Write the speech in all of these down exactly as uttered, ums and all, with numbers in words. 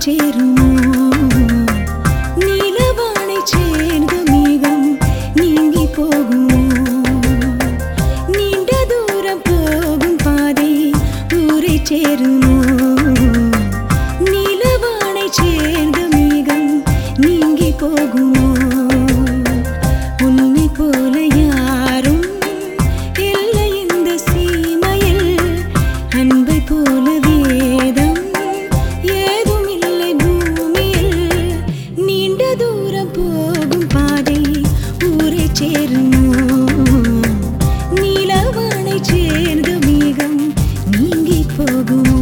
சேருமோ நீலவானை சேர்ந்த மேகம் நீங்கி போகுமோ நீண்ட தூரம் போகும் பாதை ஊரை சேருமோ நீலவானை சேர்ந்த மேகம் நீங்கி போகுமோ உன்னை போல யாரும் இல்லை இந்த சீமையில் அன்பை போல வேதம் ஏதும் இல்லை பூமியில் நீண்ட தூரம் போகும் பாதை ஊரை சேருமோ நீலவானை சேர்ந்த மேகம் நீங்கி போகுமோ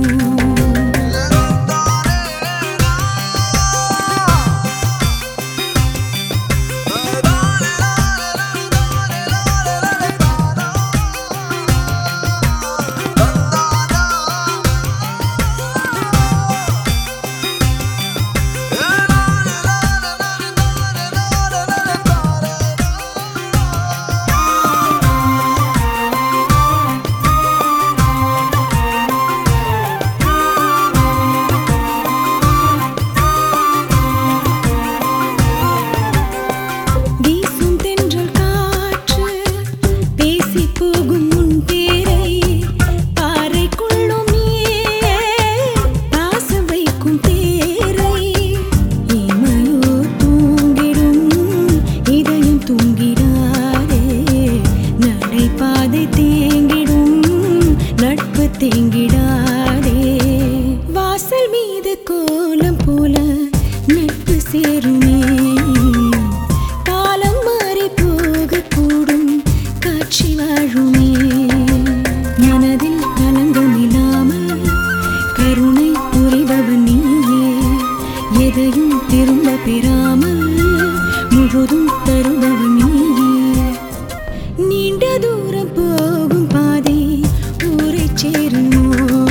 தேங்கிடாதே வாசல் மீது கோலம் போல நட்பு சேருமே காலம் மாறி போகக்கூடும் காட்சி வாழுமே மனதில் கலங்கம் இல்லாமல் கருணை புரிபவன் நீயே எதையும் திரும்ப பெறாமல் முழுதும் தருபவன் நீயே நீண்ட தூரம் போகும் பாதை ஊரை சேருமோ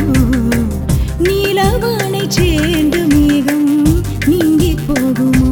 நீலவானை சேர்ந்த மேகம் நீங்கி போகுமோ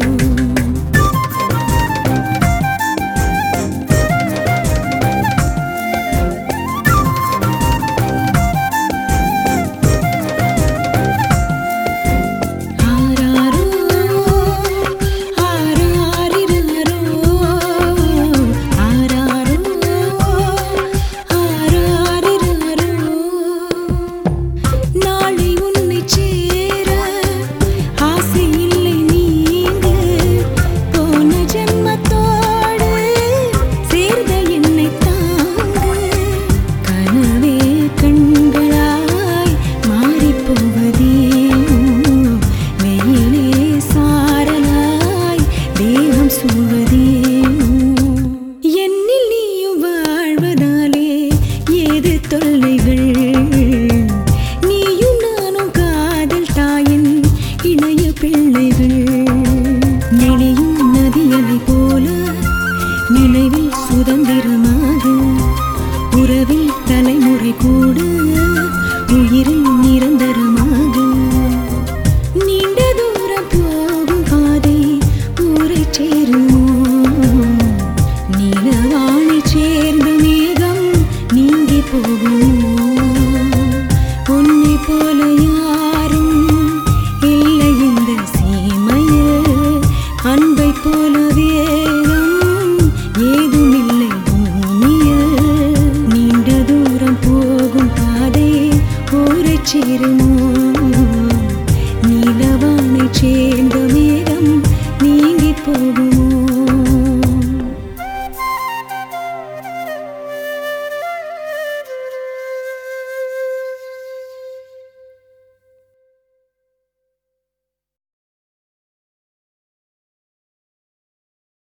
என்னில் நீயும் வாழ்வதாலே ஏது தொல்லைகள் நீயும் நானும் காதல் தாயின் இணைய பிள்ளைகள் நெளியும் நதியலை போல நினைவில் சுதந்திரமாக உறவில் தலைமுறை கூட உயிரில் நிரந்தரமாக நீண்ட தூரம் போகும் பாதை ஊரை சேருமோ நீலவானை சேர்ந்த மேகம் நீங்கி போகுமோ